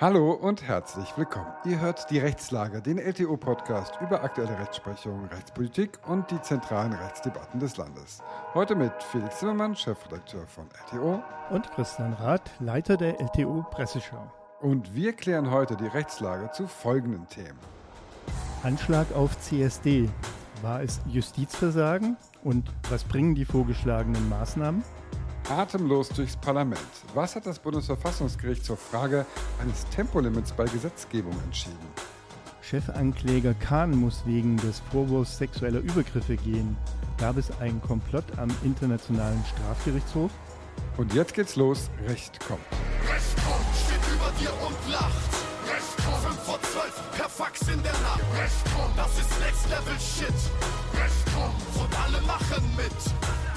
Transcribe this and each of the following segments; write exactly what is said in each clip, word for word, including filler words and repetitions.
Hallo und herzlich willkommen. Ihr hört die Rechtslage, den L T O-Podcast über aktuelle Rechtsprechung, Rechtspolitik und die zentralen Rechtsdebatten des Landes. Heute mit Felix Zimmermann, Chefredakteur von L T O. Und Christian Rath, Leiter der L T O-Presseschau. Und wir klären heute die Rechtslage zu folgenden Themen. Anschlag auf C S D. War es Justizversagen? Und was bringen die vorgeschlagenen Maßnahmen? Atemlos durchs Parlament. Was hat das Bundesverfassungsgericht zur Frage eines Tempolimits bei Gesetzgebung entschieden? Chefankläger Kahn muss wegen des Vorwurfs sexueller Übergriffe gehen. Gab es einen Komplott am Internationalen Strafgerichtshof? Und jetzt geht's los. Recht kommt. Recht kommt, steht über dir und lacht. Recht kommt, fünf vor zwölf, per Fax in der Nacht. Recht kommt, das ist Next Level Shit. Recht kommt, und alle machen mit.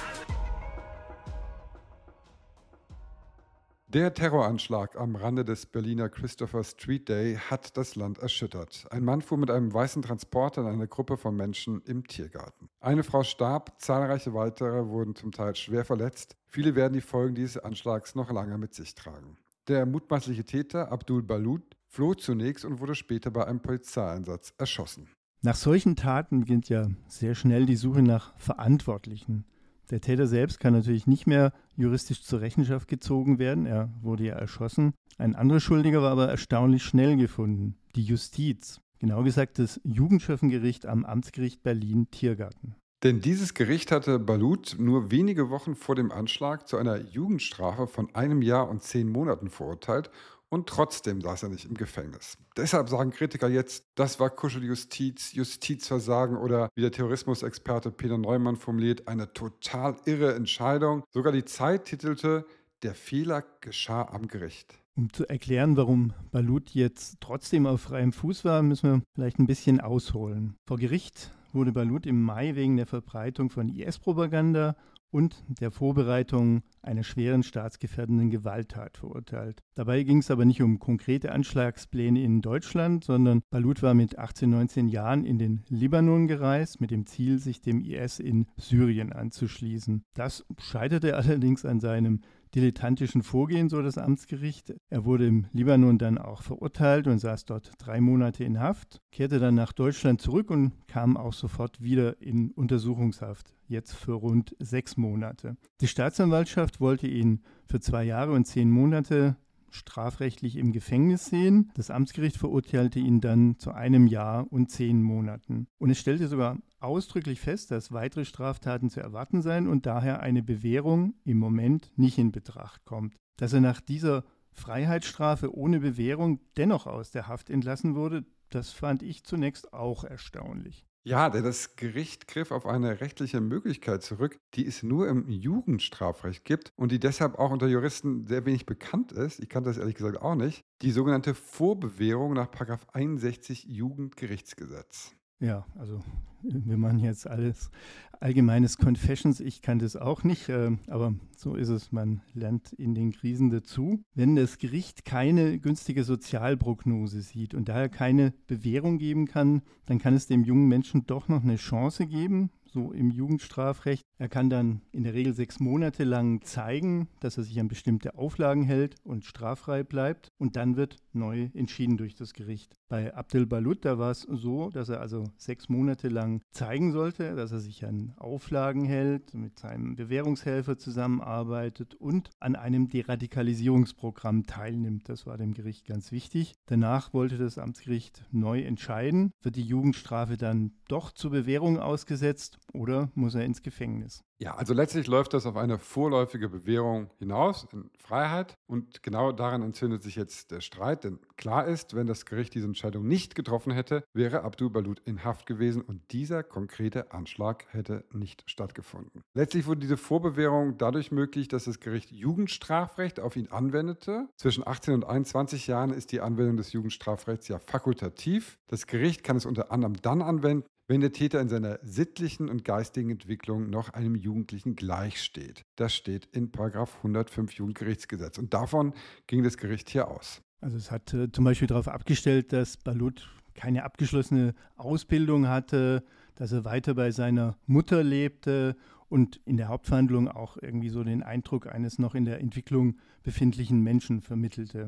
Der Terroranschlag am Rande des Berliner Christopher Street Day hat das Land erschüttert. Ein Mann fuhr mit einem weißen Transporter in eine Gruppe von Menschen im Tiergarten. Eine Frau starb, zahlreiche weitere wurden zum Teil schwer verletzt. Viele werden die Folgen dieses Anschlags noch lange mit sich tragen. Der mutmaßliche Täter, Abdul Balut, floh zunächst und wurde später bei einem Polizeieinsatz erschossen. Nach solchen Taten beginnt ja sehr schnell die Suche nach Verantwortlichen. Der Täter selbst kann natürlich nicht mehr juristisch zur Rechenschaft gezogen werden. Er wurde ja erschossen. Ein anderer Schuldiger war aber erstaunlich schnell gefunden. Die Justiz. Genau gesagt das Jugendschöffengericht am Amtsgericht Berlin-Tiergarten. Denn dieses Gericht hatte Balut nur wenige Wochen vor dem Anschlag zu einer Jugendstrafe von einem Jahr und zehn Monaten verurteilt. Und trotzdem saß er nicht im Gefängnis. Deshalb sagen Kritiker jetzt, das war Kuscheljustiz, Justizversagen oder wie der Terrorismusexperte Peter Neumann formuliert, eine total irre Entscheidung. Sogar die Zeit titelte, der Fehler geschah am Gericht. Um zu erklären, warum Balut jetzt trotzdem auf freiem Fuß war, müssen wir vielleicht ein bisschen ausholen. Vor Gericht wurde Balut im Mai wegen der Verbreitung von I S-Propaganda und der Vorbereitung einer schweren staatsgefährdenden Gewalttat verurteilt. Dabei ging es aber nicht um konkrete Anschlagspläne in Deutschland, sondern Balut war mit achtzehn, neunzehn Jahren in den Libanon gereist, mit dem Ziel, sich dem I S in Syrien anzuschließen. Das scheiterte allerdings an seinem dilettantischen Vorgehen, so das Amtsgericht. Er wurde im Libanon dann auch verurteilt und saß dort drei Monate in Haft, kehrte dann nach Deutschland zurück und kam auch sofort wieder in Untersuchungshaft, jetzt für rund sechs Monate. Die Staatsanwaltschaft wollte ihn für zwei Jahre und zehn Monate strafrechtlich im Gefängnis sehen. Das Amtsgericht verurteilte ihn dann zu einem Jahr und zehn Monaten. Und es stellte sogar ausdrücklich fest, dass weitere Straftaten zu erwarten seien und daher eine Bewährung im Moment nicht in Betracht kommt. Dass er nach dieser Freiheitsstrafe ohne Bewährung dennoch aus der Haft entlassen wurde, das fand ich zunächst auch erstaunlich. Ja, denn das Gericht griff auf eine rechtliche Möglichkeit zurück, die es nur im Jugendstrafrecht gibt und die deshalb auch unter Juristen sehr wenig bekannt ist. Ich kannte das ehrlich gesagt auch nicht. Die sogenannte Vorbewährung nach Paragraph einundsechzig Jugendgerichtsgesetz. Ja, also wir machen jetzt alles allgemeines Confessions. Ich kannte es auch nicht, äh, aber so ist es. Man lernt in den Krisen dazu. Wenn das Gericht keine günstige Sozialprognose sieht und daher keine Bewährung geben kann, dann kann es dem jungen Menschen doch noch eine Chance geben, so im Jugendstrafrecht. Er kann dann in der Regel sechs Monate lang zeigen, dass er sich an bestimmte Auflagen hält und straffrei bleibt. Und dann wird neu entschieden durch das Gericht. Bei Abdul Balut, da war es so, dass er also sechs Monate lang zeigen sollte, dass er sich an Auflagen hält, mit seinem Bewährungshelfer zusammenarbeitet und an einem Deradikalisierungsprogramm teilnimmt. Das war dem Gericht ganz wichtig. Danach wollte das Amtsgericht neu entscheiden, wird die Jugendstrafe dann doch zur Bewährung ausgesetzt oder muss er ins Gefängnis? Ja, also letztlich läuft das auf eine vorläufige Bewährung hinaus in Freiheit und genau daran entzündet sich jetzt der Streit, denn klar ist, wenn das Gericht diese Entscheidung nicht getroffen hätte, wäre Abdul Balut in Haft gewesen und dieser konkrete Anschlag hätte nicht stattgefunden. Letztlich wurde diese Vorbewährung dadurch möglich, dass das Gericht Jugendstrafrecht auf ihn anwendete. Zwischen achtzehn und einundzwanzig Jahren ist die Anwendung des Jugendstrafrechts ja fakultativ. Das Gericht kann es unter anderem dann anwenden, wenn der Täter in seiner sittlichen und geistigen Entwicklung noch einem Jugendlichen gleichsteht. Das steht in Paragraph hundertfünf Jugendgerichtsgesetz und davon ging das Gericht hier aus. Also es hat äh, zum Beispiel darauf abgestellt, dass Balut keine abgeschlossene Ausbildung hatte, dass er weiter bei seiner Mutter lebte und in der Hauptverhandlung auch irgendwie so den Eindruck eines noch in der Entwicklung befindlichen Menschen vermittelte.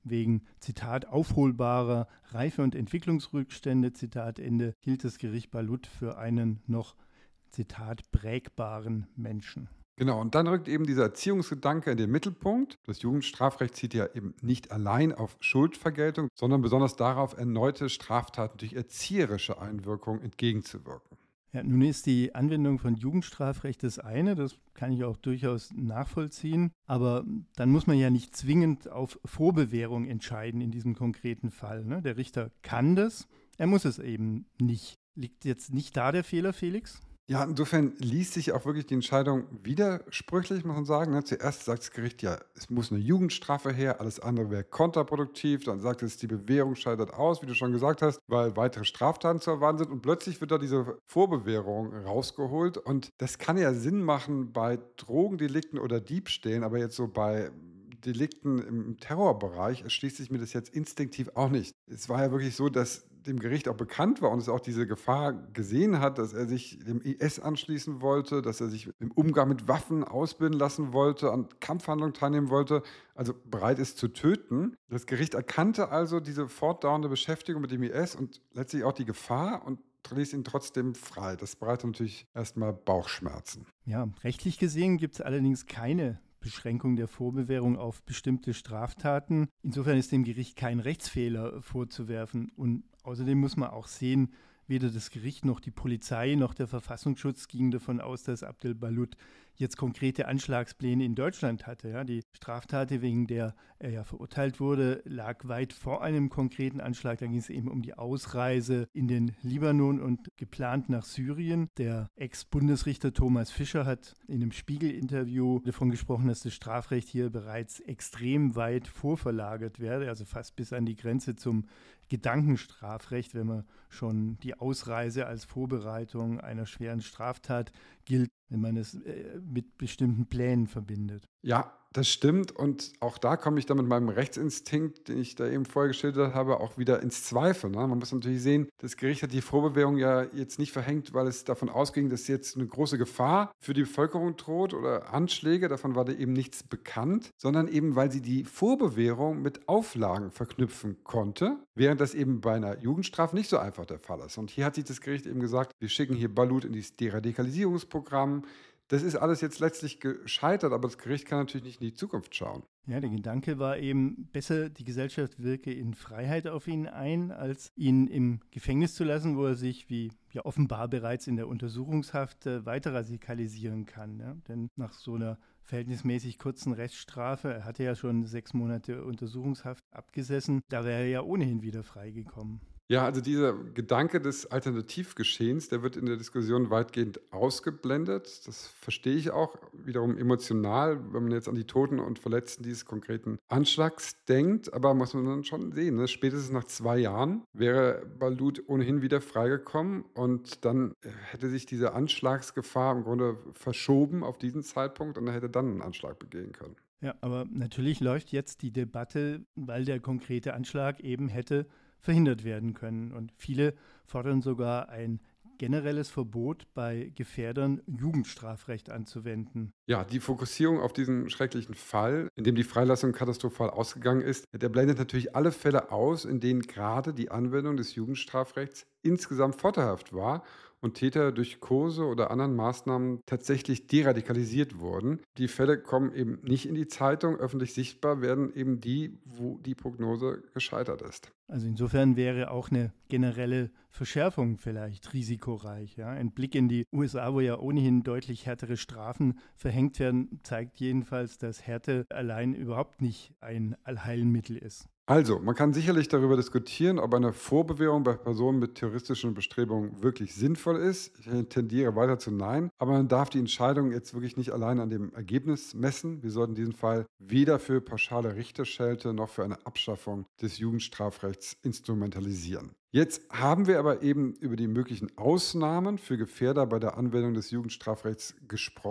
Wegen, Zitat, aufholbarer Reife- und Entwicklungsrückstände, Zitat Ende, hielt das Gericht Balut für einen noch, Zitat, prägbaren Menschen. Genau, und dann rückt eben dieser Erziehungsgedanke in den Mittelpunkt. Das Jugendstrafrecht zielt ja eben nicht allein auf Schuldvergeltung, sondern besonders darauf, erneute Straftaten durch erzieherische Einwirkung entgegenzuwirken. Ja, nun ist die Anwendung von Jugendstrafrecht das eine, das kann ich auch durchaus nachvollziehen, aber dann muss man ja nicht zwingend auf Vorbewährung entscheiden in diesem konkreten Fall. Ne? Der Richter kann das, er muss es eben nicht. Liegt jetzt nicht da der Fehler, Felix? Ja, insofern liest sich auch wirklich die Entscheidung widersprüchlich, muss man sagen. Ne? Zuerst sagt das Gericht, ja, es muss eine Jugendstrafe her, alles andere wäre kontraproduktiv. Dann sagt es, die Bewährung scheitert aus, wie du schon gesagt hast, weil weitere Straftaten zu erwarten sind. Und plötzlich wird da diese Vorbewährung rausgeholt. Und das kann ja Sinn machen bei Drogendelikten oder Diebstählen, aber jetzt so bei Delikten im Terrorbereich erschließt sich mir das jetzt instinktiv auch nicht. Es war ja wirklich so, dass dem Gericht auch bekannt war und es auch diese Gefahr gesehen hat, dass er sich dem I S anschließen wollte, dass er sich im Umgang mit Waffen ausbilden lassen wollte, an Kampfhandlungen teilnehmen wollte, also bereit ist zu töten. Das Gericht erkannte also diese fortdauernde Beschäftigung mit dem I S und letztlich auch die Gefahr und ließ ihn trotzdem frei. Das bereitet natürlich erstmal Bauchschmerzen. Ja, rechtlich gesehen gibt es allerdings keine Beschränkung der Vorbewährung auf bestimmte Straftaten. Insofern ist dem Gericht kein Rechtsfehler vorzuwerfen. Und außerdem muss man auch sehen, weder das Gericht noch die Polizei noch der Verfassungsschutz gingen davon aus, dass Abdel Balut jetzt konkrete Anschlagspläne in Deutschland hatte. Ja, die Straftat, wegen der er ja verurteilt wurde, lag weit vor einem konkreten Anschlag. Da ging es eben um die Ausreise in den Libanon und geplant nach Syrien. Der Ex-Bundesrichter Thomas Fischer hat in einem Spiegel-Interview davon gesprochen, dass das Strafrecht hier bereits extrem weit vorverlagert werde, also fast bis an die Grenze zum Gedankenstrafrecht, wenn man schon die Ausreise als Vorbereitung einer schweren Straftat gilt, wenn man es äh, mit bestimmten Plänen verbindet. Ja, das stimmt und auch da komme ich dann mit meinem Rechtsinstinkt, den ich da eben vorher geschildert habe, auch wieder ins Zweifeln. Ne? Man muss natürlich sehen, das Gericht hat die Vorbewährung ja jetzt nicht verhängt, weil es davon ausging, dass jetzt eine große Gefahr für die Bevölkerung droht oder Anschläge, davon war da eben nichts bekannt, sondern eben, weil sie die Vorbewährung mit Auflagen verknüpfen konnte, während das eben bei einer Jugendstrafe nicht so einfach der Fall ist. Und hier hat sich das Gericht eben gesagt, wir schicken hier Balut in dieses Deradikalisierungsprogramm. Das ist alles jetzt letztlich gescheitert, aber das Gericht kann natürlich nicht in die Zukunft schauen. Ja, der Gedanke war eben, besser die Gesellschaft wirke in Freiheit auf ihn ein, als ihn im Gefängnis zu lassen, wo er sich, wie ja offenbar bereits in der Untersuchungshaft, äh, weiter radikalisieren kann. Ja? Denn nach so einer verhältnismäßig kurzen Reststrafe, er hatte ja schon sechs Monate Untersuchungshaft abgesessen, da wäre er ja ohnehin wieder freigekommen. Ja, also dieser Gedanke des Alternativgeschehens, der wird in der Diskussion weitgehend ausgeblendet. Das verstehe ich auch wiederum emotional, wenn man jetzt an die Toten und Verletzten dieses konkreten Anschlags denkt. Aber muss man dann schon sehen, ne? Spätestens nach zwei Jahren wäre Balut ohnehin wieder freigekommen und dann hätte sich diese Anschlagsgefahr im Grunde verschoben auf diesen Zeitpunkt und er hätte dann einen Anschlag begehen können. Ja, aber natürlich läuft jetzt die Debatte, weil der konkrete Anschlag eben hätte verhindert werden können. Und viele fordern sogar ein generelles Verbot bei Gefährdern, Jugendstrafrecht anzuwenden. Ja, die Fokussierung auf diesen schrecklichen Fall, in dem die Freilassung katastrophal ausgegangen ist, der blendet natürlich alle Fälle aus, in denen gerade die Anwendung des Jugendstrafrechts insgesamt vorteilhaft war und Täter durch Kurse oder anderen Maßnahmen tatsächlich deradikalisiert wurden. Die Fälle kommen eben nicht in die Zeitung, öffentlich sichtbar werden eben die, wo die Prognose gescheitert ist. Also insofern wäre auch eine generelle Verschärfung vielleicht risikoreich. Ja? Ein Blick in die U S A, wo ja ohnehin deutlich härtere Strafen verhängt werden, zeigt jedenfalls, dass Härte allein überhaupt nicht ein Allheilmittel ist. Also, man kann sicherlich darüber diskutieren, ob eine Vorbewährung bei Personen mit terroristischen Bestrebungen wirklich sinnvoll ist. Ich tendiere weiter zu nein, aber man darf die Entscheidung jetzt wirklich nicht allein an dem Ergebnis messen. Wir sollten diesen Fall weder für pauschale Richterschelte noch für eine Abschaffung des Jugendstrafrechts instrumentalisieren. Jetzt haben wir aber eben über die möglichen Ausnahmen für Gefährder bei der Anwendung des Jugendstrafrechts gesprochen.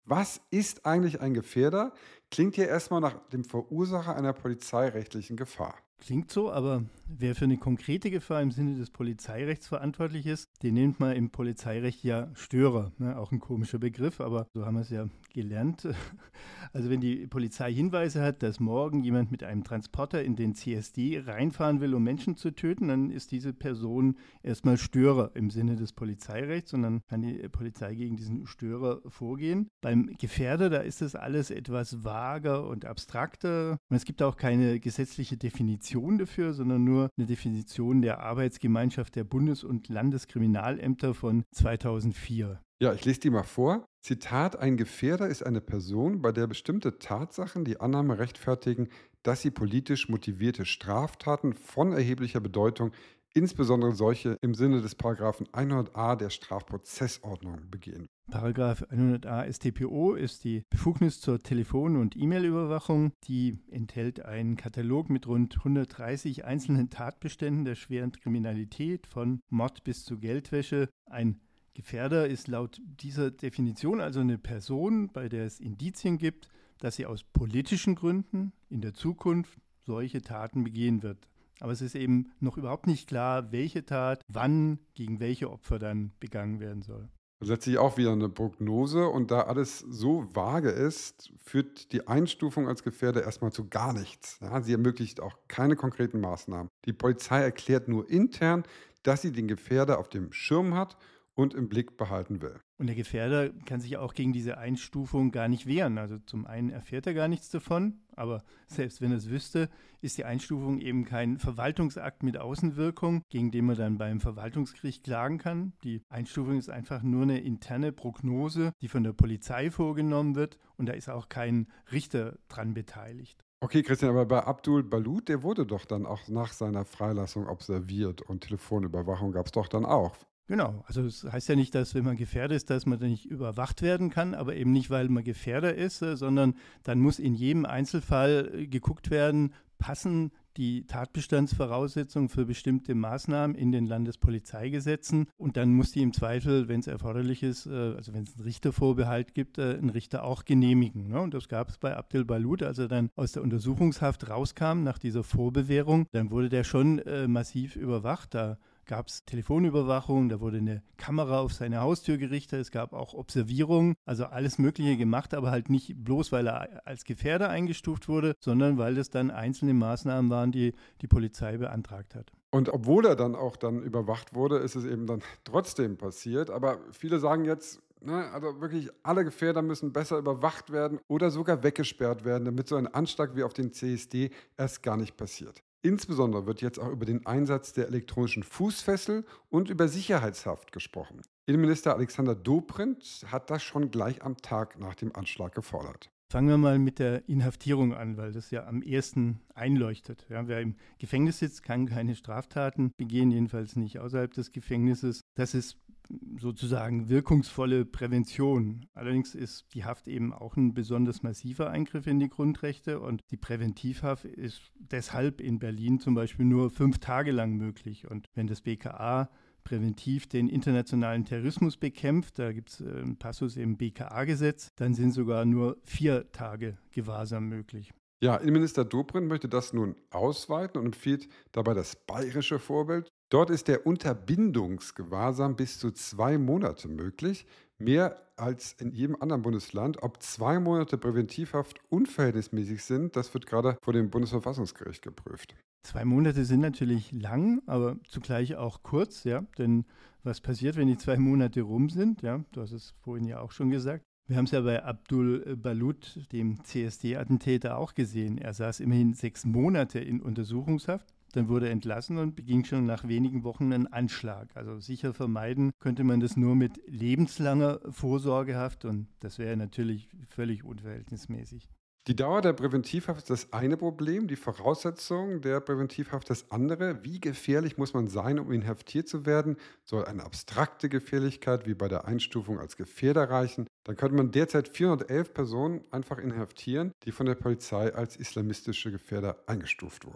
Was ist eigentlich ein Gefährder? Klingt hier erstmal nach dem Verursacher einer polizeirechtlichen Gefahr. Klingt so, aber wer für eine konkrete Gefahr im Sinne des Polizeirechts verantwortlich ist, den nennt man im Polizeirecht ja Störer. Ne? Auch ein komischer Begriff, aber so haben wir es ja gelernt. Also wenn die Polizei Hinweise hat, dass morgen jemand mit einem Transporter in den C S D reinfahren will, um Menschen zu töten, dann ist diese Person erstmal Störer im Sinne des Polizeirechts und dann kann die Polizei gegen diesen Störer vorgehen. Beim Gefährder, da ist das alles etwas vager und abstrakter. Und es gibt auch keine gesetzliche Definition dafür, sondern nur eine Definition der Arbeitsgemeinschaft der Bundes- und Landeskriminalämter von zweitausendvier. Ja, ich lese die mal vor. Zitat: Ein Gefährder ist eine Person, bei der bestimmte Tatsachen die Annahme rechtfertigen, dass sie politisch motivierte Straftaten von erheblicher Bedeutung, insbesondere solche im Sinne des Paragraphen hundert a der Strafprozessordnung, begehen. Paragraph hundert a S t P O ist die Befugnis zur Telefon- und E-Mail-Überwachung. Die enthält einen Katalog mit rund hundertdreißig einzelnen Tatbeständen der schweren Kriminalität, von Mord bis zu Geldwäsche. Ein Gefährder ist laut dieser Definition also eine Person, bei der es Indizien gibt, dass sie aus politischen Gründen in der Zukunft solche Taten begehen wird. Aber es ist eben noch überhaupt nicht klar, welche Tat wann gegen welche Opfer dann begangen werden soll. Letztlich auch wieder eine Prognose, und da alles so vage ist, führt die Einstufung als Gefährder erstmal zu gar nichts. Ja, sie ermöglicht auch keine konkreten Maßnahmen. Die Polizei erklärt nur intern, dass sie den Gefährder auf dem Schirm hat und im Blick behalten will. Und der Gefährder kann sich auch gegen diese Einstufung gar nicht wehren. Also zum einen erfährt er gar nichts davon, aber selbst wenn er es wüsste, ist die Einstufung eben kein Verwaltungsakt mit Außenwirkung, gegen den man dann beim Verwaltungsgericht klagen kann. Die Einstufung ist einfach nur eine interne Prognose, die von der Polizei vorgenommen wird, und da ist auch kein Richter dran beteiligt. Okay, Christian, aber bei Abdul Balut, der wurde doch dann auch nach seiner Freilassung observiert, und Telefonüberwachung gab es doch dann auch. Genau, also es das heißt ja nicht, dass wenn man Gefährder ist, dass man dann nicht überwacht werden kann, aber eben nicht, weil man Gefährder ist, sondern dann muss in jedem Einzelfall geguckt werden, passen die Tatbestandsvoraussetzungen für bestimmte Maßnahmen in den Landespolizeigesetzen, und dann muss die im Zweifel, wenn es erforderlich ist, also wenn es einen Richtervorbehalt gibt, ein Richter auch genehmigen. Und das gab es bei Abdul Balut, als er dann aus der Untersuchungshaft rauskam nach dieser Vorbewährung, dann wurde der schon massiv überwacht. Da gab es Telefonüberwachung, da wurde eine Kamera auf seine Haustür gerichtet, es gab auch Observierung, also alles Mögliche gemacht, aber halt nicht bloß, weil er als Gefährder eingestuft wurde, sondern weil das dann einzelne Maßnahmen waren, die die Polizei beantragt hat. Und obwohl er dann auch dann überwacht wurde, ist es eben dann trotzdem passiert. Aber viele sagen jetzt, ne, also wirklich alle Gefährder müssen besser überwacht werden oder sogar weggesperrt werden, damit so ein Anschlag wie auf den C S D erst gar nicht passiert. Insbesondere wird jetzt auch über den Einsatz der elektronischen Fußfessel und über Sicherheitshaft gesprochen. Innenminister Alexander Dobrindt hat das schon gleich am Tag nach dem Anschlag gefordert. Fangen wir mal mit der Inhaftierung an, weil das ja am ersten einleuchtet. Ja, wer im Gefängnis sitzt, kann keine Straftaten begehen, jedenfalls nicht außerhalb des Gefängnisses. Das ist sozusagen wirkungsvolle Prävention. Allerdings ist die Haft eben auch ein besonders massiver Eingriff in die Grundrechte, und die Präventivhaft ist deshalb in Berlin zum Beispiel nur fünf Tage lang möglich. Und wenn das B K A präventiv den internationalen Terrorismus bekämpft, da gibt es einen Passus im B K A-Gesetz, dann sind sogar nur vier Tage Gewahrsam möglich. Ja, Innenminister Dobrindt möchte das nun ausweiten und empfiehlt dabei das bayerische Vorbild. Dort ist der Unterbindungsgewahrsam bis zu zwei Monate möglich, mehr als in jedem anderen Bundesland. Ob zwei Monate Präventivhaft unverhältnismäßig sind, das wird gerade vor dem Bundesverfassungsgericht geprüft. Zwei Monate sind natürlich lang, aber zugleich auch kurz, ja, denn was passiert, wenn die zwei Monate rum sind? Ja, du hast es vorhin ja auch schon gesagt. Wir haben es ja bei Abdul Balut, dem C S D-Attentäter, auch gesehen. Er saß immerhin sechs Monate in Untersuchungshaft. Dann wurde er entlassen und beging schon nach wenigen Wochen einen Anschlag. Also sicher vermeiden könnte man das nur mit lebenslanger Vorsorgehaft, und das wäre natürlich völlig unverhältnismäßig. Die Dauer der Präventivhaft ist das eine Problem, die Voraussetzung der Präventivhaft das andere. Wie gefährlich muss man sein, um inhaftiert zu werden? Soll eine abstrakte Gefährlichkeit wie bei der Einstufung als Gefährder reichen? Dann könnte man derzeit vierhundertelf Personen einfach inhaftieren, die von der Polizei als islamistische Gefährder eingestuft wurden.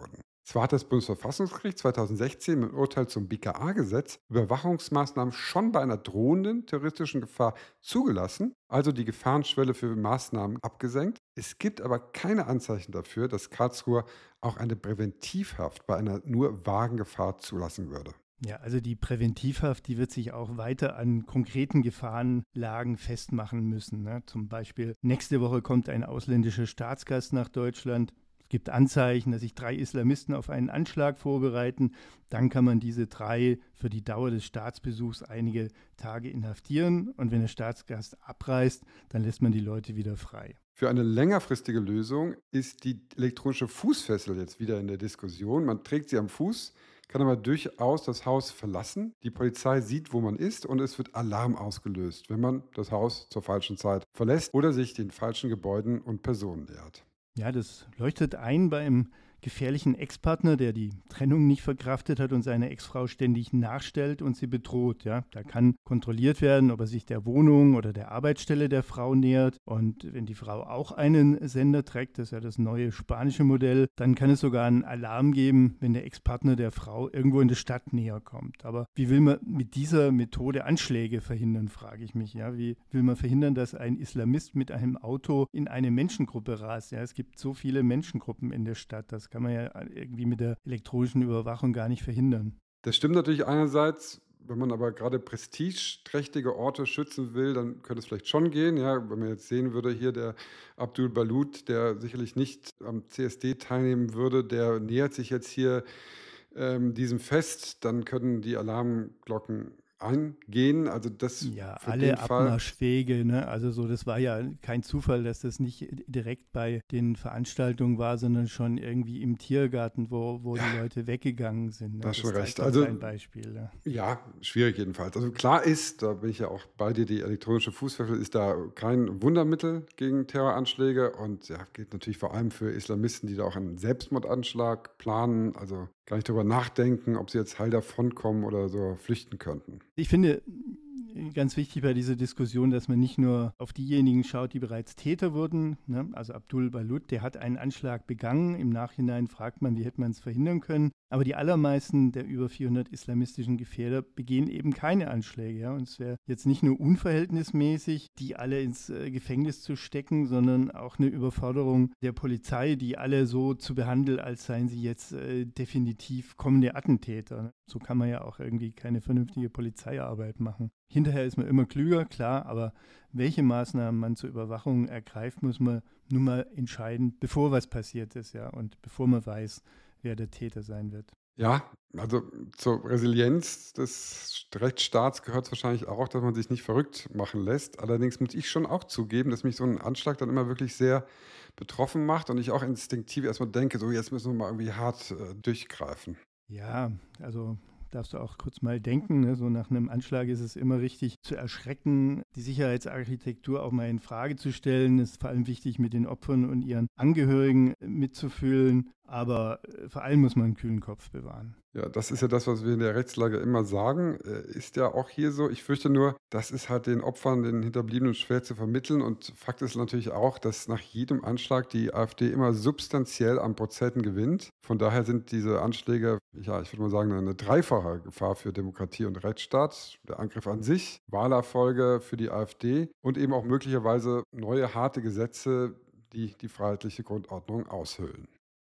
Zwar hat das Bundesverfassungsgericht zweitausendsechzehn im Urteil zum B K A-Gesetz Überwachungsmaßnahmen schon bei einer drohenden terroristischen Gefahr zugelassen, also die Gefahrenschwelle für Maßnahmen abgesenkt. Es gibt aber keine Anzeichen dafür, dass Karlsruhe auch eine Präventivhaft bei einer nur vagen Gefahr zulassen würde. Ja, also die Präventivhaft, die wird sich auch weiter an konkreten Gefahrenlagen festmachen müssen. Ne? Zum Beispiel, nächste Woche kommt ein ausländischer Staatsgast nach Deutschland. Es gibt Anzeichen, dass sich drei Islamisten auf einen Anschlag vorbereiten. Dann kann man diese drei für die Dauer des Staatsbesuchs einige Tage inhaftieren. Und wenn der Staatsgast abreist, dann lässt man die Leute wieder frei. Für eine längerfristige Lösung ist die elektronische Fußfessel jetzt wieder in der Diskussion. Man trägt sie am Fuß, kann aber durchaus das Haus verlassen. Die Polizei sieht, wo man ist, und es wird Alarm ausgelöst, wenn man das Haus zur falschen Zeit verlässt oder sich den falschen Gebäuden und Personen nähert. Ja, das leuchtet ein bei einem gefährlichen Ex-Partner, der die Trennung nicht verkraftet hat und seine Ex-Frau ständig nachstellt und sie bedroht. Ja, da kann kontrolliert werden, ob er sich der Wohnung oder der Arbeitsstelle der Frau nähert. Und wenn die Frau auch einen Sender trägt, das ist ja das neue spanische Modell, dann kann es sogar einen Alarm geben, wenn der Ex-Partner der Frau irgendwo in die Stadt näher kommt. Aber wie will man mit dieser Methode Anschläge verhindern, frage ich mich. Ja, wie will man verhindern, dass ein Islamist mit einem Auto in eine Menschengruppe rast? Ja, es gibt so viele Menschengruppen in der Stadt, das kann man ja irgendwie mit der elektronischen Überwachung gar nicht verhindern. Das stimmt natürlich einerseits. Wenn man aber gerade prestigeträchtige Orte schützen will, dann könnte es vielleicht schon gehen. Ja, wenn man jetzt sehen würde, hier der Abdul Balut, der sicherlich nicht am C S D teilnehmen würde, der nähert sich jetzt hier ähm, diesem Fest, dann können die Alarmglocken eingehen. Also das Ja, für alle den Fall. Abmarschwege, ne? Also so, das war ja kein Zufall, dass das nicht direkt bei den Veranstaltungen war, sondern schon irgendwie im Tiergarten, wo, wo die Leute weggegangen sind. Ne? Da hast schon zeigt recht. auch Also- ein Beispiel. Ne? Ja, schwierig jedenfalls. Also klar ist, da bin ich ja auch bei dir, die elektronische Fußfessel ist da kein Wundermittel gegen Terroranschläge und ja, gilt natürlich vor allem für Islamisten, die da auch einen Selbstmordanschlag planen, also gar nicht darüber nachdenken, ob sie jetzt heil davonkommen oder so flüchten könnten. Ich finde ganz wichtig bei dieser Diskussion, dass man nicht nur auf diejenigen schaut, die bereits Täter wurden. Ne? Also Abdul Balut, der hat einen Anschlag begangen. Im Nachhinein fragt man, wie hätte man es verhindern können. Aber die allermeisten der über vierhundert islamistischen Gefährder begehen eben keine Anschläge. Ja? Und es wäre jetzt nicht nur unverhältnismäßig, die alle ins äh, Gefängnis zu stecken, sondern auch eine Überforderung der Polizei, die alle so zu behandeln, als seien sie jetzt äh, definitiv kommende Attentäter. Ne? So kann man ja auch irgendwie keine vernünftige Polizeiarbeit machen. Hinterher ist man immer klüger, klar, aber welche Maßnahmen man zur Überwachung ergreift, muss man nun mal entscheiden, bevor was passiert ist, ja, und bevor man weiß, wer der Täter sein wird. Ja, also zur Resilienz des Rechtsstaats gehört es wahrscheinlich auch, dass man sich nicht verrückt machen lässt. Allerdings muss ich schon auch zugeben, dass mich so ein Anschlag dann immer wirklich sehr betroffen macht und ich auch instinktiv erstmal denke, so jetzt müssen wir mal irgendwie hart äh, durchgreifen. Ja, also darfst du auch kurz mal denken, ne? So nach einem Anschlag ist es immer richtig zu erschrecken, die Sicherheitsarchitektur auch mal in Frage zu stellen. Es ist vor allem wichtig, mit den Opfern und ihren Angehörigen mitzufühlen, aber äh, vor allem muss man einen kühlen Kopf bewahren. Ja, das ist ja das, was wir in der Rechtslage immer sagen. Äh, Ist ja auch hier so. Ich fürchte nur, das ist halt den Opfern, den Hinterbliebenen schwer zu vermitteln. Und Fakt ist natürlich auch, dass nach jedem Anschlag die AfD immer substanziell an Prozenten gewinnt. Von daher sind diese Anschläge, ja, ich würde mal sagen, eine dreifache Gefahr für Demokratie und Rechtsstaat. Der Angriff an sich, Wahlerfolge für die AfD und eben auch möglicherweise neue harte Gesetze, die die freiheitliche Grundordnung aushöhlen.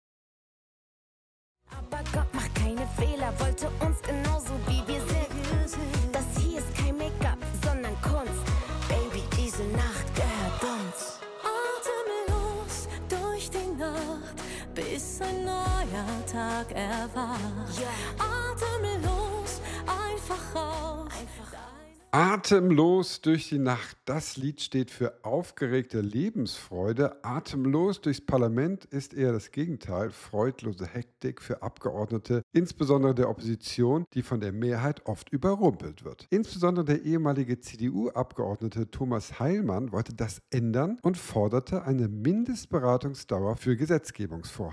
Aber Gott macht keine Fehler, wollte uns genauso wie wir sind. Das hier ist kein Make-up, sondern Kunst. Baby, diese Nacht gehört uns. Atemlos durch die Nacht, bis ein neuer Tag erwacht. Ja. Atemlos, einfach raus. Einfach Atemlos durch die Nacht. Das Lied steht für aufgeregte Lebensfreude. Atemlos durchs Parlament ist eher das Gegenteil. Freudlose Hektik für Abgeordnete, insbesondere der Opposition, die von der Mehrheit oft überrumpelt wird. Insbesondere der ehemalige C D U-Abgeordnete Thomas Heilmann wollte das ändern und forderte eine Mindestberatungsdauer für Gesetzgebungsvorhaben.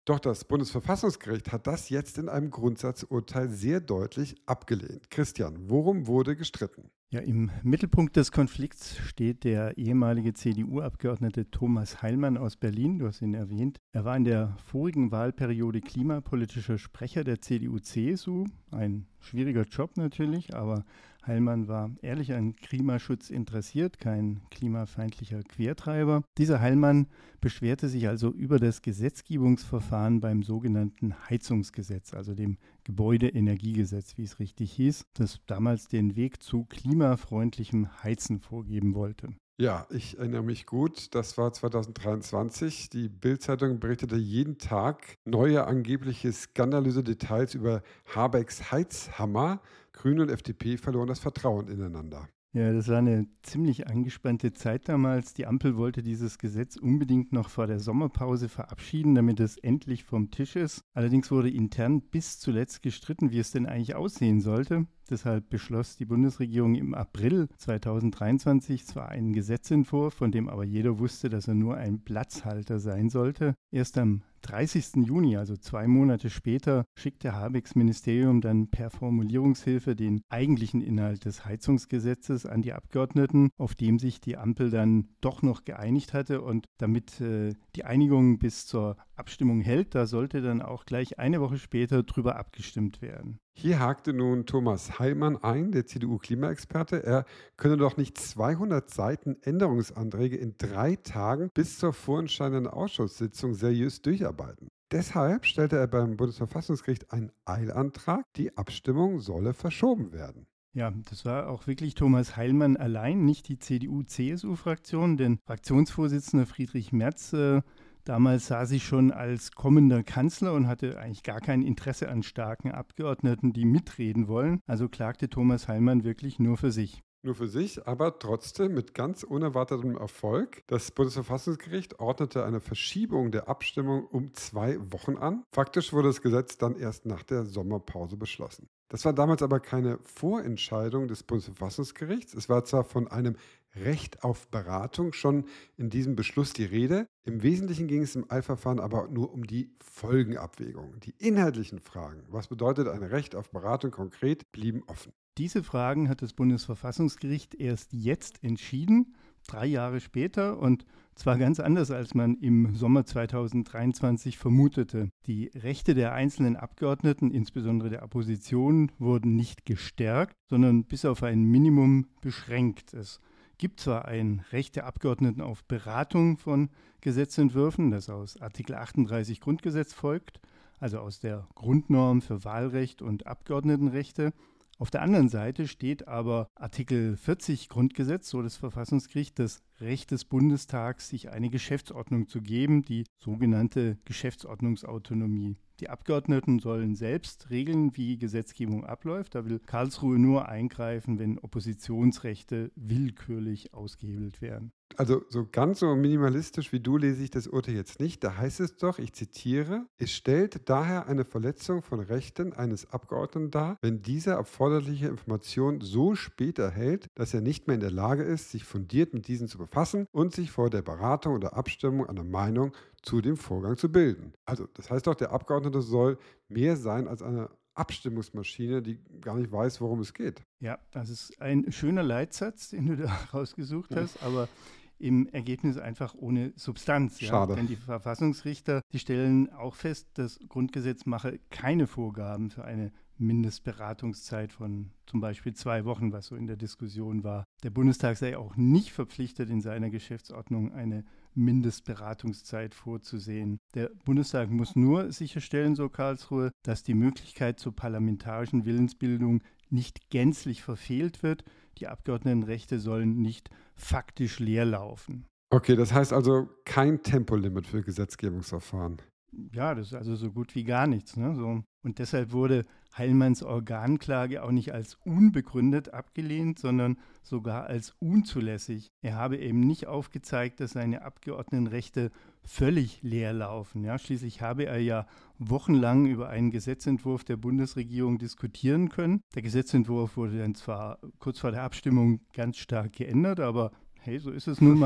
Doch das Bundesverfassungsgericht hat das jetzt in einem Grundsatzurteil sehr deutlich abgelehnt. Christian, worum wurde gestritten? Ja, im Mittelpunkt des Konflikts steht der ehemalige C D U-Abgeordnete Thomas Heilmann aus Berlin, du hast ihn erwähnt. Er war in der vorigen Wahlperiode klimapolitischer Sprecher der C D U C S U. Ein schwieriger Job natürlich, aber Heilmann war ehrlich an Klimaschutz interessiert, kein klimafeindlicher Quertreiber. Dieser Heilmann beschwerte sich also über das Gesetzgebungsverfahren beim sogenannten Heizungsgesetz, also dem Gebäudeenergiegesetz, wie es richtig hieß, das damals den Weg zu klimafreundlichem Heizen vorgeben wollte. Ja, ich erinnere mich gut, das war zwanzig dreiundzwanzig. Die Bild-Zeitung berichtete jeden Tag neue angebliche skandalöse Details über Habecks Heizhammer. Grüne und F D P verloren das Vertrauen ineinander. Ja, das war eine ziemlich angespannte Zeit damals. Die Ampel wollte dieses Gesetz unbedingt noch vor der Sommerpause verabschieden, damit es endlich vom Tisch ist. Allerdings wurde intern bis zuletzt gestritten, wie es denn eigentlich aussehen sollte. Deshalb beschloss die Bundesregierung im April zweitausenddreiundzwanzig zwar einen Gesetzentwurf, von dem aber jeder wusste, dass er nur ein Platzhalter sein sollte. Erst am dreißigsten Juni, also zwei Monate später, schickte Habecks Ministerium dann per Formulierungshilfe den eigentlichen Inhalt des Heizungsgesetzes an die Abgeordneten, auf dem sich die Ampel dann doch noch geeinigt hatte. Und damit äh, die Einigung bis zur Abstimmung hält, da sollte dann auch gleich eine Woche später drüber abgestimmt werden. Hier hakte nun Thomas Heilmann ein, der C D U-Klimaexperte. Er könne doch nicht zweihundert Seiten Änderungsanträge in drei Tagen bis zur vorentscheidenden Ausschusssitzung seriös durcharbeiten. Deshalb stellte er beim Bundesverfassungsgericht einen Eilantrag, die Abstimmung solle verschoben werden. Ja, das war auch wirklich Thomas Heilmann allein, nicht die C D U-C S U-Fraktion, denn Fraktionsvorsitzender Friedrich Merz äh, damals sah sich schon als kommender Kanzler und hatte eigentlich gar kein Interesse an starken Abgeordneten, die mitreden wollen. Also klagte Thomas Heilmann wirklich nur für sich. Nur für sich, aber trotzdem mit ganz unerwartetem Erfolg. Das Bundesverfassungsgericht ordnete eine Verschiebung der Abstimmung um zwei Wochen an. Faktisch wurde das Gesetz dann erst nach der Sommerpause beschlossen. Das war damals aber keine Vorentscheidung des Bundesverfassungsgerichts. Es war zwar von einem Recht auf Beratung schon in diesem Beschluss die Rede. Im Wesentlichen ging es im Eilverfahren aber nur um die Folgenabwägung. Die inhaltlichen Fragen, was bedeutet ein Recht auf Beratung konkret, blieben offen. Diese Fragen hat das Bundesverfassungsgericht erst jetzt entschieden, drei Jahre später, und zwar ganz anders, als man im Sommer zweitausenddreiundzwanzig vermutete. Die Rechte der einzelnen Abgeordneten, insbesondere der Opposition, wurden nicht gestärkt, sondern bis auf ein Minimum beschränkt. Es gibt zwar ein Recht der Abgeordneten auf Beratung von Gesetzentwürfen, das aus Artikel achtunddreißig Grundgesetz folgt, also aus der Grundnorm für Wahlrecht und Abgeordnetenrechte. Auf der anderen Seite steht aber Artikel vierzig Grundgesetz, so das Verfassungsgericht, das Recht des Bundestags, sich eine Geschäftsordnung zu geben, die sogenannte Geschäftsordnungsautonomie. Die Abgeordneten sollen selbst regeln, wie Gesetzgebung abläuft. Da will Karlsruhe nur eingreifen, wenn Oppositionsrechte willkürlich ausgehebelt werden. Also so ganz so minimalistisch wie du lese ich das Urteil jetzt nicht. Da heißt es doch, ich zitiere, es stellt daher eine Verletzung von Rechten eines Abgeordneten dar, wenn dieser erforderliche Informationen so spät erhält, dass er nicht mehr in der Lage ist, sich fundiert mit diesen zu befassen und sich vor der Beratung oder Abstimmung eine Meinung zu dem Vorgang zu bilden. Also das heißt doch, der Abgeordnete soll mehr sein als eine Abstimmungsmaschine, die gar nicht weiß, worum es geht. Ja, das ist ein schöner Leitsatz, den du da rausgesucht hast, aber im Ergebnis einfach ohne Substanz. Ja. Schade. Denn die Verfassungsrichter, die stellen auch fest, das Grundgesetz mache keine Vorgaben für eine Mindestberatungszeit von zum Beispiel zwei Wochen, was so in der Diskussion war. Der Bundestag sei auch nicht verpflichtet, in seiner Geschäftsordnung eine Mindestberatungszeit vorzusehen. Der Bundestag muss nur sicherstellen, so Karlsruhe, dass die Möglichkeit zur parlamentarischen Willensbildung nicht gänzlich verfehlt wird. Die Abgeordnetenrechte sollen nicht faktisch leer laufen. Okay, das heißt also kein Tempolimit für Gesetzgebungsverfahren. Ja, das ist also so gut wie gar nichts. Ne? So. Und deshalb wurde Heilmanns Organklage auch nicht als unbegründet abgelehnt, sondern sogar als unzulässig. Er habe eben nicht aufgezeigt, dass seine Abgeordnetenrechte völlig leer laufen. Ja, schließlich habe er ja wochenlang über einen Gesetzentwurf der Bundesregierung diskutieren können. Der Gesetzentwurf wurde dann zwar kurz vor der Abstimmung ganz stark geändert, aber hey, so ist es nun mal im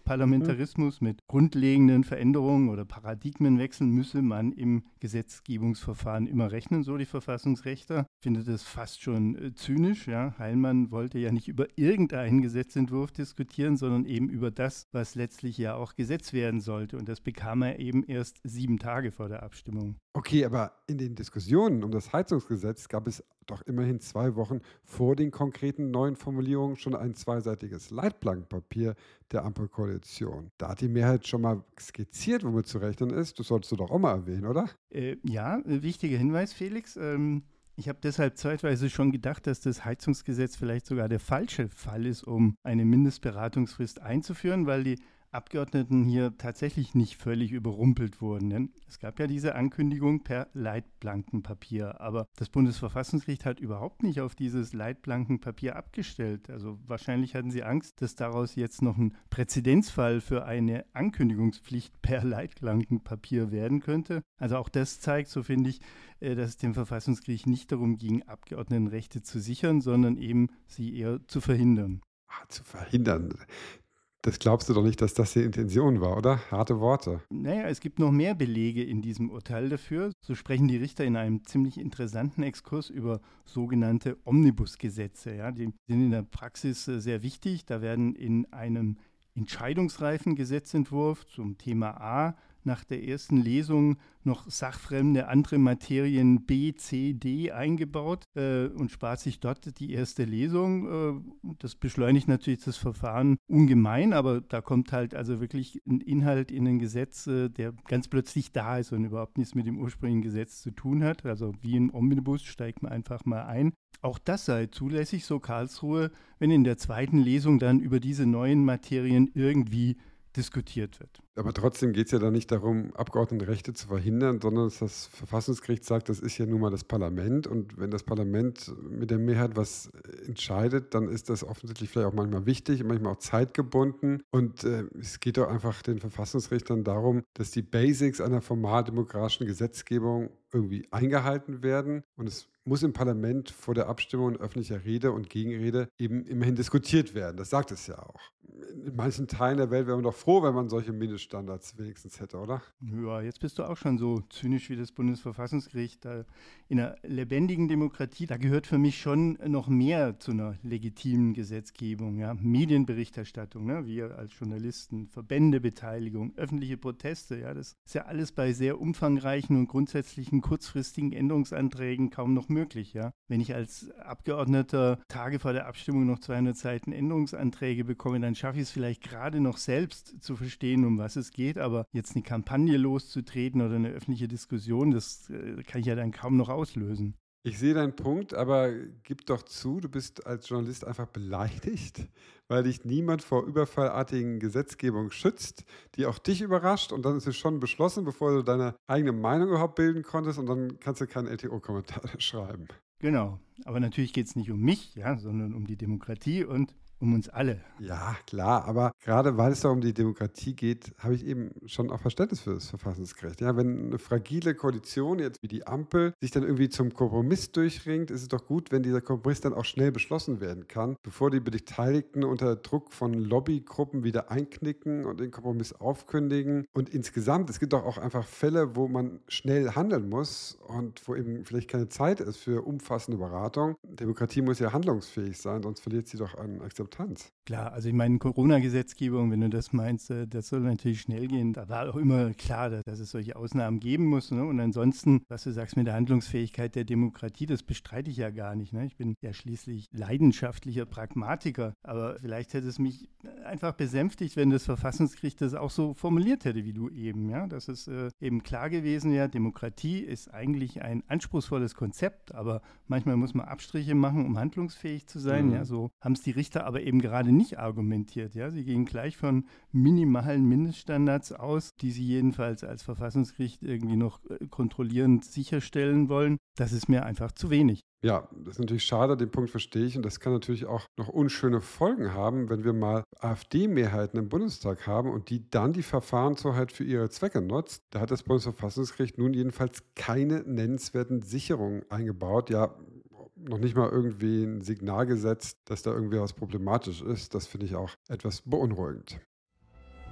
Parlamentarismus mit grundlegenden Veränderungen oder Paradigmenwechseln müsse man im Gesetzgebungsverfahren immer rechnen, so die Verfassungsrechtler. Ich finde das fast schon äh, zynisch. Ja? Heilmann wollte ja nicht über irgendeinen Gesetzentwurf diskutieren, sondern eben über das, was letztlich ja auch Gesetz werden sollte. Und das bekam er eben erst sieben Tage vor der Abstimmung. Okay, aber in den Diskussionen um das Heizungsgesetz gab es doch immerhin zwei Wochen vor den konkreten neuen Formulierungen schon ein zweiseitiges Leitplankenpapier der Ampelkoalition. Da hat die Mehrheit schon mal skizziert, womit zu rechnen ist. Das solltest du doch auch mal erwähnen, oder? Äh, ja, äh, wichtiger Hinweis, Felix. Ähm, ich habe deshalb zeitweise schon gedacht, dass das Heizungsgesetz vielleicht sogar der falsche Fall ist, um eine Mindestberatungsfrist einzuführen, weil die Abgeordneten hier tatsächlich nicht völlig überrumpelt wurden. Denn es gab ja diese Ankündigung per Leitplankenpapier, aber das Bundesverfassungsgericht hat überhaupt nicht auf dieses Leitplankenpapier abgestellt. Also wahrscheinlich hatten sie Angst, dass daraus jetzt noch ein Präzedenzfall für eine Ankündigungspflicht per Leitplankenpapier werden könnte. Also auch das zeigt, so finde ich, dass es dem Verfassungsgericht nicht darum ging, Abgeordnetenrechte zu sichern, sondern eben sie eher zu verhindern. Ah, zu verhindern. Das glaubst du doch nicht, dass das die Intention war, oder? Harte Worte. Naja, es gibt noch mehr Belege in diesem Urteil dafür. So sprechen die Richter in einem ziemlich interessanten Exkurs über sogenannte Omnibusgesetze. Ja, die sind in der Praxis äh, sehr wichtig. Da werden in einem entscheidungsreifen Gesetzentwurf zum Thema A nach der ersten Lesung noch sachfremde andere Materien B, C, D eingebaut äh, und spart sich dort die erste Lesung. Äh, das beschleunigt natürlich das Verfahren ungemein, aber da kommt halt also wirklich ein Inhalt in ein Gesetz, äh, der ganz plötzlich da ist und überhaupt nichts mit dem ursprünglichen Gesetz zu tun hat. Also wie im Omnibus steigt man einfach mal ein. Auch das sei zulässig, so Karlsruhe, wenn in der zweiten Lesung dann über diese neuen Materien irgendwie diskutiert wird. Aber trotzdem geht es ja dann nicht darum, Abgeordnetenrechte zu verhindern, sondern dass das Verfassungsgericht sagt, das ist ja nun mal das Parlament und wenn das Parlament mit der Mehrheit was entscheidet, dann ist das offensichtlich vielleicht auch manchmal wichtig, manchmal auch zeitgebunden und äh, es geht doch einfach den Verfassungsrichtern darum, dass die Basics einer formaldemokratischen Gesetzgebung irgendwie eingehalten werden und es muss im Parlament vor der Abstimmung in öffentlicher Rede und Gegenrede eben immerhin diskutiert werden. Das sagt es ja auch. In manchen Teilen der Welt wäre man doch froh, wenn man solche Mindeststandards wenigstens hätte, oder? Ja, jetzt bist du auch schon so zynisch wie das Bundesverfassungsgericht. Da in einer lebendigen Demokratie, da gehört für mich schon noch mehr zu einer legitimen Gesetzgebung. Ja? Medienberichterstattung, ne? Wir als Journalisten, Verbändebeteiligung, öffentliche Proteste. Ja? Das ist ja alles bei sehr umfangreichen und grundsätzlichen kurzfristigen Änderungsanträgen kaum noch möglich. Ja? Wenn ich als Abgeordneter Tage vor der Abstimmung noch zweihundert Seiten Änderungsanträge bekomme, dann schaffe ich es vielleicht gerade noch selbst zu verstehen, um was es geht, aber jetzt eine Kampagne loszutreten oder eine öffentliche Diskussion, das äh, kann ich ja dann kaum noch auslösen. Ich sehe deinen Punkt, aber gib doch zu, du bist als Journalist einfach beleidigt, weil dich niemand vor überfallartigen Gesetzgebung schützt, die auch dich überrascht und dann ist es schon beschlossen, bevor du deine eigene Meinung überhaupt bilden konntest und dann kannst du keinen L T O-Kommentar schreiben. Genau, aber natürlich geht es nicht um mich, ja, sondern um die Demokratie und um uns alle. Ja, klar, aber gerade weil es da um die Demokratie geht, habe ich eben schon auch Verständnis für das Verfassungsgericht. Ja, wenn eine fragile Koalition, jetzt wie die Ampel, sich dann irgendwie zum Kompromiss durchringt, ist es doch gut, wenn dieser Kompromiss dann auch schnell beschlossen werden kann, bevor die Beteiligten unter Druck von Lobbygruppen wieder einknicken und den Kompromiss aufkündigen. Und insgesamt, es gibt doch auch einfach Fälle, wo man schnell handeln muss und wo eben vielleicht keine Zeit ist für umfassende Beratung. Demokratie muss ja handlungsfähig sein, sonst verliert sie doch an Akzeptanz. Klar, also ich meine, Corona-Gesetzgebung, wenn du das meinst, das soll natürlich schnell gehen. Da war auch immer klar, dass es solche Ausnahmen geben muss. Ne? Und ansonsten, was du sagst mit der Handlungsfähigkeit der Demokratie, das bestreite ich ja gar nicht. Ne? Ich bin ja schließlich leidenschaftlicher Pragmatiker. Aber vielleicht hätte es mich einfach besänftigt, wenn das Verfassungsgericht das auch so formuliert hätte, wie du eben. Ja? Dass es äh, eben klar gewesen wäre, Demokratie ist eigentlich ein anspruchsvolles Konzept, aber manchmal muss man Abstriche machen, um handlungsfähig zu sein. Mhm. Ja? So haben es die Richter aber eben gerade nicht argumentiert. Ja? Sie gehen gleich von minimalen Mindeststandards aus, die sie jedenfalls als Verfassungsgericht irgendwie noch äh, kontrollierend sicherstellen wollen. Das ist mir einfach zu wenig. Ja, das ist natürlich schade, den Punkt verstehe ich und das kann natürlich auch noch unschöne Folgen haben, wenn wir mal AfD-Mehrheiten im Bundestag haben und die dann die Verfahrenshoheit für ihre Zwecke nutzt. Da hat das Bundesverfassungsgericht nun jedenfalls keine nennenswerten Sicherungen eingebaut. Ja, noch nicht mal irgendwie ein Signal gesetzt, dass da irgendwie was problematisch ist. Das finde ich auch etwas beunruhigend.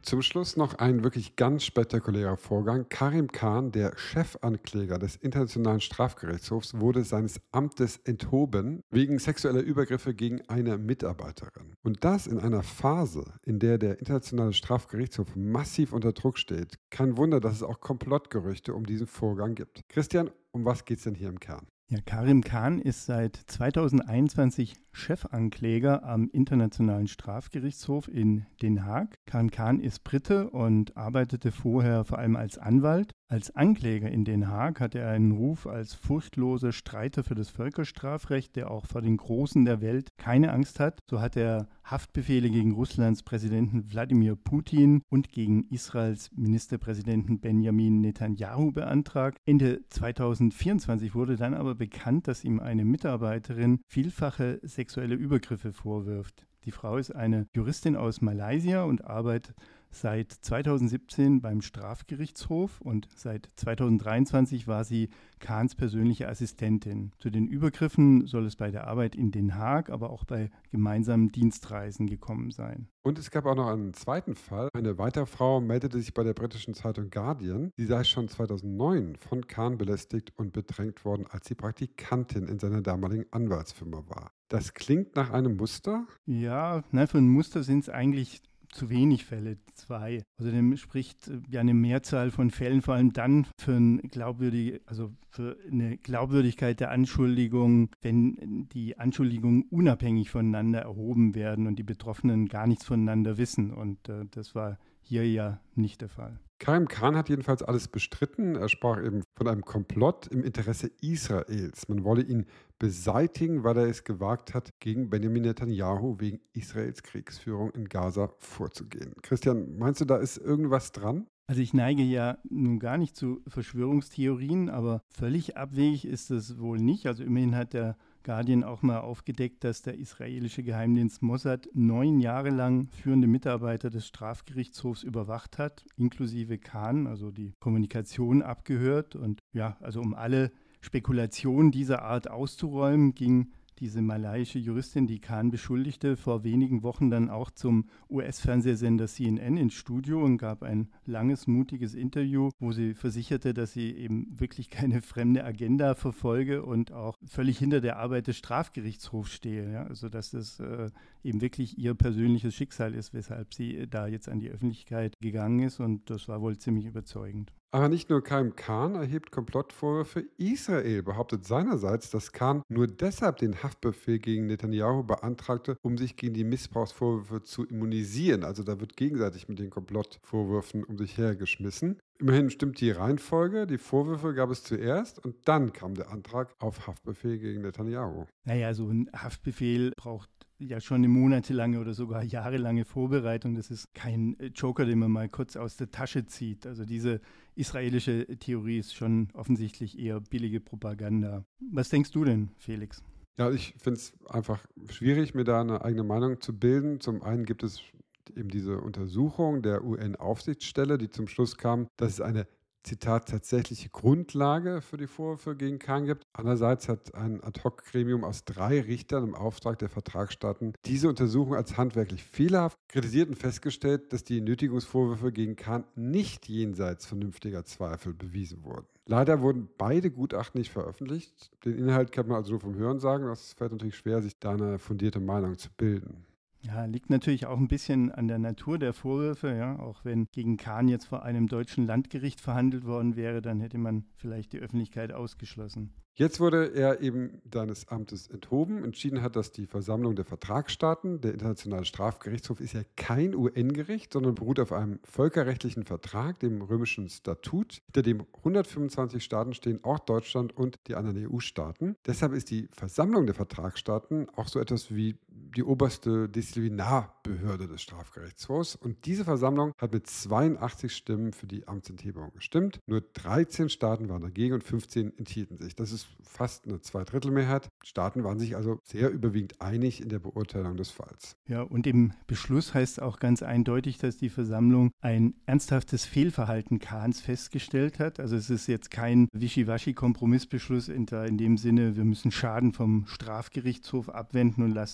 Zum Schluss noch ein wirklich ganz spektakulärer Vorgang. Karim Khan, der Chefankläger des Internationalen Strafgerichtshofs, wurde seines Amtes enthoben wegen sexueller Übergriffe gegen eine Mitarbeiterin. Und das in einer Phase, in der der Internationale Strafgerichtshof massiv unter Druck steht. Kein Wunder, dass es auch Komplottgerüchte um diesen Vorgang gibt. Christian, um was geht es denn hier im Kern? Ja, Karim Khan ist seit zweitausendeinundzwanzig Chefankläger am Internationalen Strafgerichtshof in Den Haag. Karim Khan ist Brite und arbeitete vorher vor allem als Anwalt. Als Ankläger in Den Haag hatte er einen Ruf als furchtloser Streiter für das Völkerstrafrecht, der auch vor den Großen der Welt keine Angst hat. So hat er Haftbefehle gegen Russlands Präsidenten Wladimir Putin und gegen Israels Ministerpräsidenten Benjamin Netanyahu beantragt. Ende zweitausendvierundzwanzig wurde dann aber bekannt, dass ihm eine Mitarbeiterin vielfache sexuelle Übergriffe vorwirft. Die Frau ist eine Juristin aus Malaysia und arbeitet seit zweitausendsiebzehn beim Strafgerichtshof und seit zweitausenddreiundzwanzig war sie Khans persönliche Assistentin. Zu den Übergriffen soll es bei der Arbeit in Den Haag, aber auch bei gemeinsamen Dienstreisen gekommen sein. Und es gab auch noch einen zweiten Fall. Eine weitere Frau meldete sich bei der britischen Zeitung Guardian. Sie sei schon zweitausendneun von Khan belästigt und bedrängt worden, als sie Praktikantin in seiner damaligen Anwaltsfirma war. Das klingt nach einem Muster? Ja, nein, für ein Muster sind es eigentlich zu wenig Fälle, zwei. Außerdem spricht äh, ja eine Mehrzahl von Fällen vor allem dann für, ein glaubwürdig, also für eine Glaubwürdigkeit der Anschuldigung, wenn die Anschuldigungen unabhängig voneinander erhoben werden und die Betroffenen gar nichts voneinander wissen. Und äh, das war hier ja nicht der Fall. Karim Khan hat jedenfalls alles bestritten. Er sprach eben von einem Komplott im Interesse Israels. Man wolle ihn beseitigen, weil er es gewagt hat, gegen Benjamin Netanyahu wegen Israels Kriegsführung in Gaza vorzugehen. Christian, meinst du, da ist irgendwas dran? Also ich neige ja nun gar nicht zu Verschwörungstheorien, aber völlig abwegig ist es wohl nicht. Also immerhin hat der Guardian auch mal aufgedeckt, dass der israelische Geheimdienst Mossad neun Jahre lang führende Mitarbeiter des Strafgerichtshofs überwacht hat, inklusive Khan, also die Kommunikation abgehört. Und ja, also um alle Spekulationen dieser Art auszuräumen, ging diese malaiische Juristin, die Khan beschuldigte, vor wenigen Wochen dann auch zum U S-Fernsehsender C N N ins Studio und gab ein langes, mutiges Interview, wo sie versicherte, dass sie eben wirklich keine fremde Agenda verfolge und auch völlig hinter der Arbeit des Strafgerichtshofs stehe. Ja? Also dass das äh, eben wirklich ihr persönliches Schicksal ist, weshalb sie da jetzt an die Öffentlichkeit gegangen ist, und das war wohl ziemlich überzeugend. Aber nicht nur Karim Khan erhebt Komplottvorwürfe. Israel behauptet seinerseits, dass Khan nur deshalb den Haftbefehl gegen Netanyahu beantragte, um sich gegen die Missbrauchsvorwürfe zu immunisieren. Also da wird gegenseitig mit den Komplottvorwürfen um sich hergeschmissen. Immerhin stimmt die Reihenfolge. Die Vorwürfe gab es zuerst und dann kam der Antrag auf Haftbefehl gegen Netanyahu. Naja, so ein Haftbefehl braucht ja schon eine monatelange oder sogar jahrelange Vorbereitung. Das ist kein Joker, den man mal kurz aus der Tasche zieht. Also diese israelische Theorie ist schon offensichtlich eher billige Propaganda. Was denkst du denn, Felix? Ja, ich finde es einfach schwierig, mir da eine eigene Meinung zu bilden. Zum einen gibt es eben diese Untersuchung der U N-Aufsichtsstelle, die zum Schluss kam, dass es eine, Zitat, tatsächliche Grundlage für die Vorwürfe gegen Khan gibt. Andererseits hat ein Ad-hoc-Gremium aus drei Richtern im Auftrag der Vertragsstaaten diese Untersuchung als handwerklich fehlerhaft kritisiert und festgestellt, dass die Nötigungsvorwürfe gegen Khan nicht jenseits vernünftiger Zweifel bewiesen wurden. Leider wurden beide Gutachten nicht veröffentlicht. Den Inhalt kann man also nur vom Hören sagen. Das fällt natürlich schwer, sich da eine fundierte Meinung zu bilden. Ja, liegt natürlich auch ein bisschen an der Natur der Vorwürfe. Ja. Auch wenn gegen Khan jetzt vor einem deutschen Landgericht verhandelt worden wäre, dann hätte man vielleicht die Öffentlichkeit ausgeschlossen. Jetzt wurde er eben seines Amtes enthoben. Entschieden hat das die Versammlung der Vertragsstaaten. Der Internationale Strafgerichtshof ist ja kein U N-Gericht, sondern beruht auf einem völkerrechtlichen Vertrag, dem römischen Statut, hinter dem hundertfünfundzwanzig Staaten stehen, auch Deutschland und die anderen E U-Staaten. Deshalb ist die Versammlung der Vertragsstaaten auch so etwas wie die oberste Disziplinarbehörde des Strafgerichtshofs. Und diese Versammlung hat mit zweiundachtzig Stimmen für die Amtsenthebung gestimmt. Nur dreizehn Staaten waren dagegen und fünfzehn enthielten sich. Das ist fast eine Zweidrittelmehrheit. Staaten waren sich also sehr überwiegend einig in der Beurteilung des Falls. Ja, und im Beschluss heißt auch ganz eindeutig, dass die Versammlung ein ernsthaftes Fehlverhalten Khans festgestellt hat. Also es ist jetzt kein Wischiwaschi-Kompromissbeschluss in, in dem Sinne, wir müssen Schaden vom Strafgerichtshof abwenden und lassen im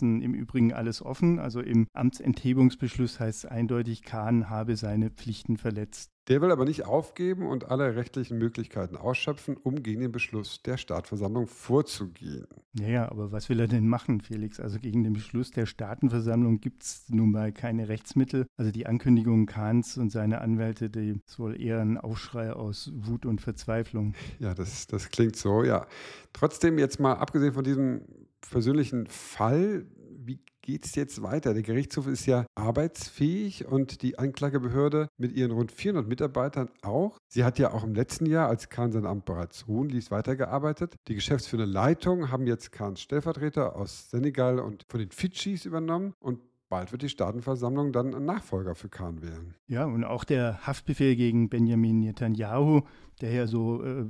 Übrigen alles offen. Also im Amtsenthebungsbeschluss heißt es eindeutig, Khan habe seine Pflichten verletzt. Der will aber nicht aufgeben und alle rechtlichen Möglichkeiten ausschöpfen, um gegen den Beschluss der Staatenversammlung vorzugehen. Naja, aber was will er denn machen, Felix? Also gegen den Beschluss der Staatenversammlung gibt es nun mal keine Rechtsmittel. Also die Ankündigung Khans und seine Anwälte, die ist wohl eher ein Aufschrei aus Wut und Verzweiflung. Ja, das, das klingt so, ja. Trotzdem jetzt mal abgesehen von diesem persönlichen Fall, wie geht es jetzt weiter? Der Gerichtshof ist ja arbeitsfähig und die Anklagebehörde mit ihren rund vierhundert Mitarbeitern auch. Sie hat ja auch im letzten Jahr, als Khan sein Amt bereits ruhen ließ, weitergearbeitet. Die geschäftsführende Leitung haben jetzt Khans Stellvertreter aus Senegal und von den Fidschis übernommen und bald wird die Staatenversammlung dann einen Nachfolger für Khan wählen. Ja, und auch der Haftbefehl gegen Benjamin Netanyahu, der ja so äh,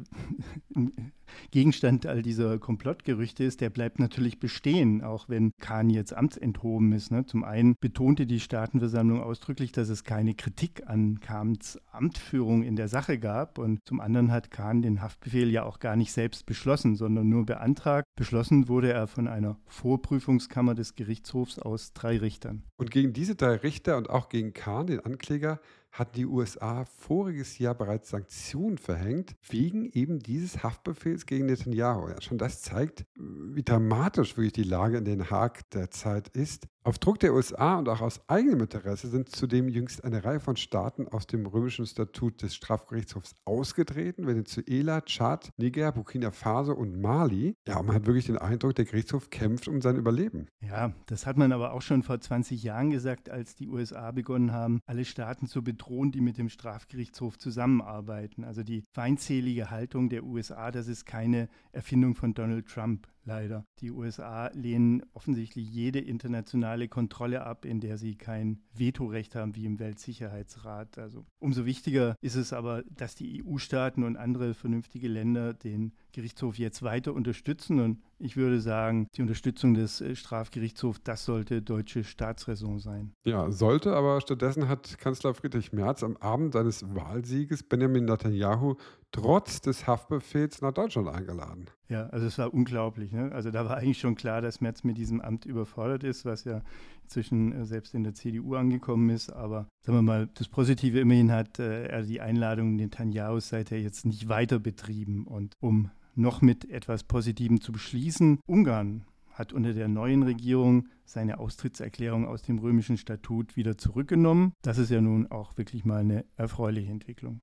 Gegenstand all dieser Komplottgerüchte ist, der bleibt natürlich bestehen, auch wenn Khan jetzt amtsenthoben ist. Ne? Zum einen betonte die Staatenversammlung ausdrücklich, dass es keine Kritik an Khans Amtsführung in der Sache gab. Und zum anderen hat Khan den Haftbefehl ja auch gar nicht selbst beschlossen, sondern nur beantragt. Beschlossen wurde er von einer Vorprüfungskammer des Gerichtshofs aus drei Richtern. Und gegen diese drei Richter und auch gegen Khan, den Ankläger, hatten die U S A voriges Jahr bereits Sanktionen verhängt, wegen eben dieses Haftbefehls gegen Netanyahu. Ja, schon das zeigt, wie dramatisch wirklich die Lage in Den Haag derzeit ist. Auf Druck der U S A und auch aus eigenem Interesse sind zudem jüngst eine Reihe von Staaten aus dem römischen Statut des Strafgerichtshofs ausgetreten. Venezuela, Tschad, Niger, Burkina Faso und Mali. Ja, man hat wirklich den Eindruck, der Gerichtshof kämpft um sein Überleben. Ja, das hat man aber auch schon vor zwanzig Jahren gesagt, als die U S A begonnen haben, alle Staaten zu bedrohen, die mit dem Strafgerichtshof zusammenarbeiten. Also die feindselige Haltung der U S A, das ist keine Erfindung von Donald Trump. Leider. Die U S A lehnen offensichtlich jede internationale Kontrolle ab, in der sie kein Vetorecht haben, wie im Weltsicherheitsrat. Also umso wichtiger ist es aber, dass die E U-Staaten und andere vernünftige Länder den Gerichtshof jetzt weiter unterstützen. Und ich würde sagen, die Unterstützung des Strafgerichtshofs, das sollte deutsche Staatsräson sein. Ja, sollte, aber stattdessen hat Kanzler Friedrich Merz am Abend seines Wahlsieges Benjamin Netanyahu trotz des Haftbefehls nach Deutschland eingeladen. Ja, also es war unglaublich. Ne? Also da war eigentlich schon klar, dass Merz mit diesem Amt überfordert ist, was ja inzwischen äh, selbst in der C D U angekommen ist. Aber sagen wir mal, das Positive immerhin hat äh, er die Einladung Netanyahus seither jetzt nicht weiter betrieben. Und um noch mit etwas Positivem zu beschließen, Ungarn hat unter der neuen Regierung seine Austrittserklärung aus dem römischen Statut wieder zurückgenommen. Das ist ja nun auch wirklich mal eine erfreuliche Entwicklung.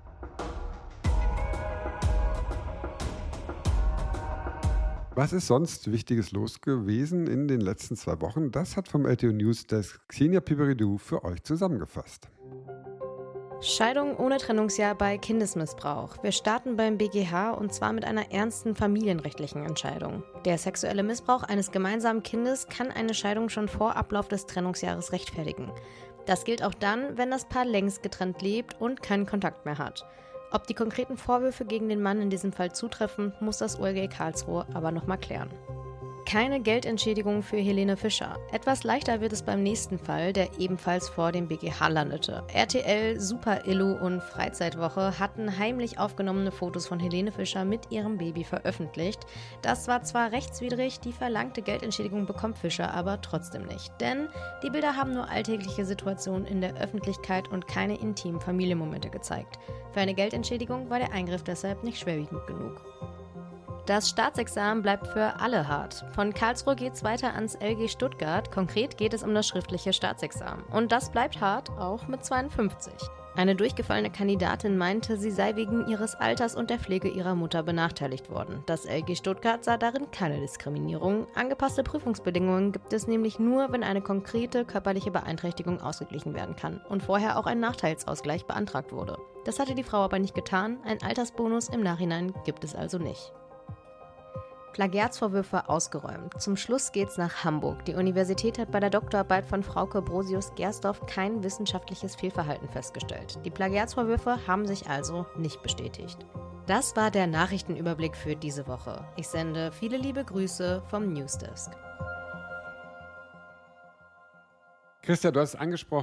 Was ist sonst Wichtiges los gewesen in den letzten zwei Wochen? Das hat vom L T O News Desk Xenia Piperidou für euch zusammengefasst. Scheidung ohne Trennungsjahr bei Kindesmissbrauch. Wir starten beim B G H und zwar mit einer ernsten familienrechtlichen Entscheidung. Der sexuelle Missbrauch eines gemeinsamen Kindes kann eine Scheidung schon vor Ablauf des Trennungsjahres rechtfertigen. Das gilt auch dann, wenn das Paar längst getrennt lebt und keinen Kontakt mehr hat. Ob die konkreten Vorwürfe gegen den Mann in diesem Fall zutreffen, muss das O L G Karlsruhe aber nochmal klären. Keine Geldentschädigung für Helene Fischer. Etwas leichter wird es beim nächsten Fall, der ebenfalls vor dem B G H landete. R T L, Super Illu und Freizeitwoche hatten heimlich aufgenommene Fotos von Helene Fischer mit ihrem Baby veröffentlicht. Das war zwar rechtswidrig, die verlangte Geldentschädigung bekommt Fischer aber trotzdem nicht. Denn die Bilder haben nur alltägliche Situationen in der Öffentlichkeit und keine intimen Familienmomente gezeigt. Für eine Geldentschädigung war der Eingriff deshalb nicht schwerwiegend genug. Das Staatsexamen bleibt für alle hart. Von Karlsruhe geht's weiter ans L G Stuttgart. Konkret geht es um das schriftliche Staatsexamen. Und das bleibt hart, auch mit zweiundfünfzig. Eine durchgefallene Kandidatin meinte, sie sei wegen ihres Alters und der Pflege ihrer Mutter benachteiligt worden. Das L G Stuttgart sah darin keine Diskriminierung. Angepasste Prüfungsbedingungen gibt es nämlich nur, wenn eine konkrete körperliche Beeinträchtigung ausgeglichen werden kann und vorher auch ein Nachteilsausgleich beantragt wurde. Das hatte die Frau aber nicht getan. Ein Altersbonus im Nachhinein gibt es also nicht. Plagiatsvorwürfe ausgeräumt. Zum Schluss geht's nach Hamburg. Die Universität hat bei der Doktorarbeit von Frauke Brosius-Gersdorf kein wissenschaftliches Fehlverhalten festgestellt. Die Plagiatsvorwürfe haben sich also nicht bestätigt. Das war der Nachrichtenüberblick für diese Woche. Ich sende viele liebe Grüße vom Newsdesk. Christa, du hast es angesprochen,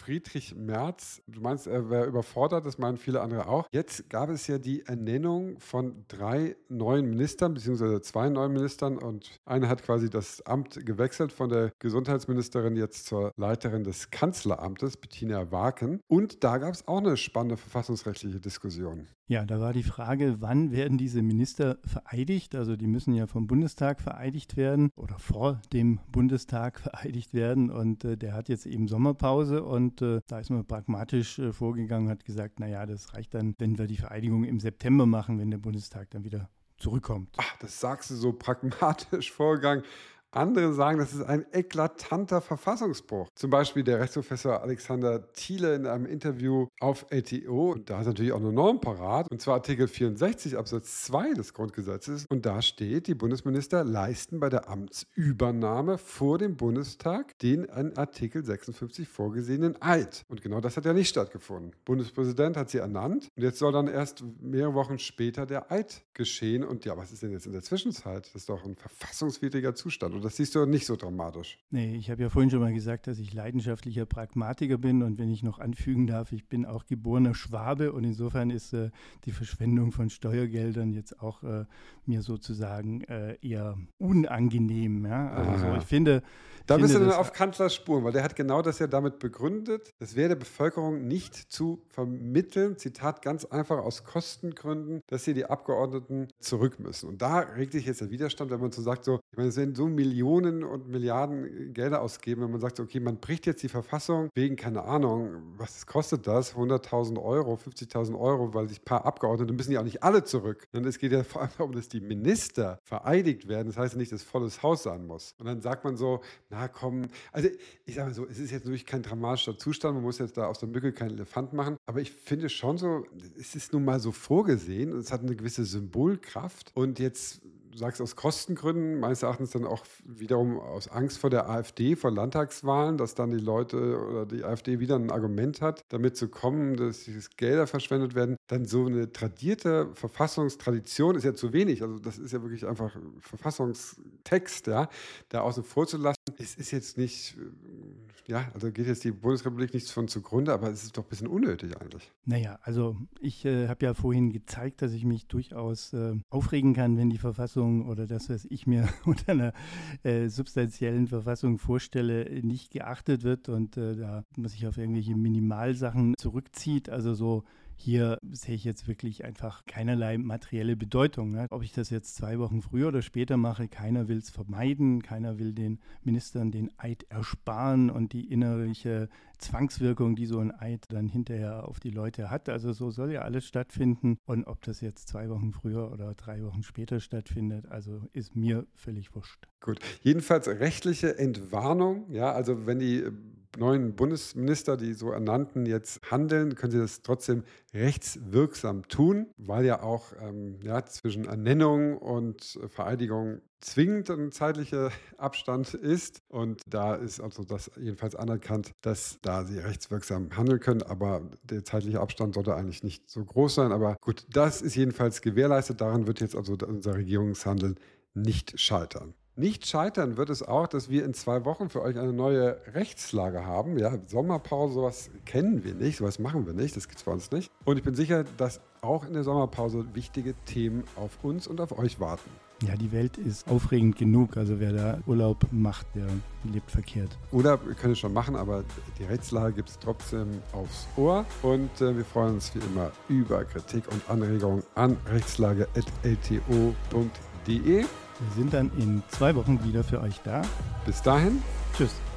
Friedrich Merz. Du meinst, er wäre überfordert, das meinen viele andere auch. Jetzt gab es ja die Ernennung von drei neuen Ministern, beziehungsweise zwei neuen Ministern und eine hat quasi das Amt gewechselt von der Gesundheitsministerin jetzt zur Leiterin des Kanzleramtes, Bettina Warken. Und da gab es auch eine spannende verfassungsrechtliche Diskussion. Ja, da war die Frage, wann werden diese Minister vereidigt? Also die müssen ja vom Bundestag vereidigt werden oder vor dem Bundestag vereidigt werden. Und äh, der hat jetzt eben Sommerpause und äh, da ist man pragmatisch äh, vorgegangen und hat gesagt, naja, das reicht dann, wenn wir die Vereidigung im September machen, wenn der Bundestag dann wieder zurückkommt. Ach, das sagst du so pragmatisch vorgegangen. Andere sagen, das ist ein eklatanter Verfassungsbruch. Zum Beispiel der Rechtsprofessor Alexander Thiele in einem Interview auf L T O. Und da ist natürlich auch eine Norm parat. Und zwar Artikel vierundsechzig Absatz zwei des Grundgesetzes. Und da steht, die Bundesminister leisten bei der Amtsübernahme vor dem Bundestag den in Artikel sechsundfünfzig vorgesehenen Eid. Und genau das hat ja nicht stattgefunden. Bundespräsident hat sie ernannt. Und jetzt soll dann erst mehrere Wochen später der Eid geschehen. Und ja, was ist denn jetzt in der Zwischenzeit? Das ist doch ein verfassungswidriger Zustand. Und das siehst du nicht so dramatisch. Nee, ich habe ja vorhin schon mal gesagt, dass ich leidenschaftlicher Pragmatiker bin. Und wenn ich noch anfügen darf, ich bin auch geborener Schwabe. Und insofern ist äh, die Verschwendung von Steuergeldern jetzt auch äh, mir sozusagen äh, eher unangenehm. Ja? Also so, ich finde... Da finde, bist du dann auf Kanzlers Spuren, weil der hat genau das ja damit begründet, es wäre der Bevölkerung nicht zu vermitteln, Zitat ganz einfach aus Kostengründen, dass hier die Abgeordneten zurück müssen. Und da regt sich jetzt der Widerstand, wenn man so sagt, so, ich meine, es werden so Millionen und Milliarden Gelder ausgeben, wenn man sagt, okay, man bricht jetzt die Verfassung wegen, keine Ahnung, was kostet das, hunderttausend Euro, fünfzigtausend Euro, weil sich ein paar Abgeordnete, müssen ja auch nicht alle zurück. Und es geht ja vor allem darum, dass die Minister vereidigt werden, das heißt ja nicht, dass volles Haus sein muss. Und dann sagt man so, na komm, also ich sage mal so, es ist jetzt natürlich kein dramatischer Zustand, man muss jetzt da aus der Mücke keinen Elefant machen, aber ich finde schon so, es ist nun mal so vorgesehen und es hat eine gewisse Symbolkraft und jetzt du sagst aus Kostengründen, meines Erachtens dann auch wiederum aus Angst vor der AfD, vor Landtagswahlen, dass dann die Leute oder die AfD wieder ein Argument hat, damit zu kommen, dass Gelder verschwendet werden. Dann so eine tradierte Verfassungstradition ist ja zu wenig. Also das ist ja wirklich einfach Verfassungstext, ja, da außen vor zu lassen. Es ist jetzt nicht, ja, also geht jetzt die Bundesrepublik nichts von zugrunde, aber es ist doch ein bisschen unnötig eigentlich. Naja, also ich äh, habe ja vorhin gezeigt, dass ich mich durchaus äh, aufregen kann, wenn die Verfassung oder das, was ich mir unter einer äh, substanziellen Verfassung vorstelle, nicht geachtet wird und äh, da muss ich auf irgendwelche Minimalsachen zurückzieht. Also so hier sehe ich jetzt wirklich einfach keinerlei materielle Bedeutung. Ne? Ob ich das jetzt zwei Wochen früher oder später mache, keiner will es vermeiden, keiner will den Ministern den Eid ersparen und die innerliche Zwangswirkung, die so ein Eid dann hinterher auf die Leute hat. Also so soll ja alles stattfinden und ob das jetzt zwei Wochen früher oder drei Wochen später stattfindet, also ist mir völlig wurscht. Gut, jedenfalls rechtliche Entwarnung, ja, also wenn die neuen Bundesminister, die so ernannten, jetzt handeln, können sie das trotzdem rechtswirksam tun, weil ja auch ähm, ja, zwischen Ernennung und Vereidigung zwingend ein zeitlicher Abstand ist. Und da ist also das jedenfalls anerkannt, dass da sie rechtswirksam handeln können. Aber der zeitliche Abstand sollte eigentlich nicht so groß sein. Aber gut, das ist jedenfalls gewährleistet. Daran wird jetzt also unser Regierungshandeln nicht scheitern. Nicht scheitern wird es auch, dass wir in zwei Wochen für euch eine neue Rechtslage haben. Ja, Sommerpause, sowas kennen wir nicht, sowas machen wir nicht, das gibt es bei uns nicht. Und ich bin sicher, dass auch in der Sommerpause wichtige Themen auf uns und auf euch warten. Ja, die Welt ist aufregend genug. Also wer da Urlaub macht, der lebt verkehrt. Oder wir können es schon machen, aber die Rechtslage gibt es trotzdem aufs Ohr. Und äh, wir freuen uns wie immer über Kritik und Anregungen an rechtslage at l t o punkt d e. Wir sind dann in zwei Wochen wieder für euch da. Bis dahin. Tschüss.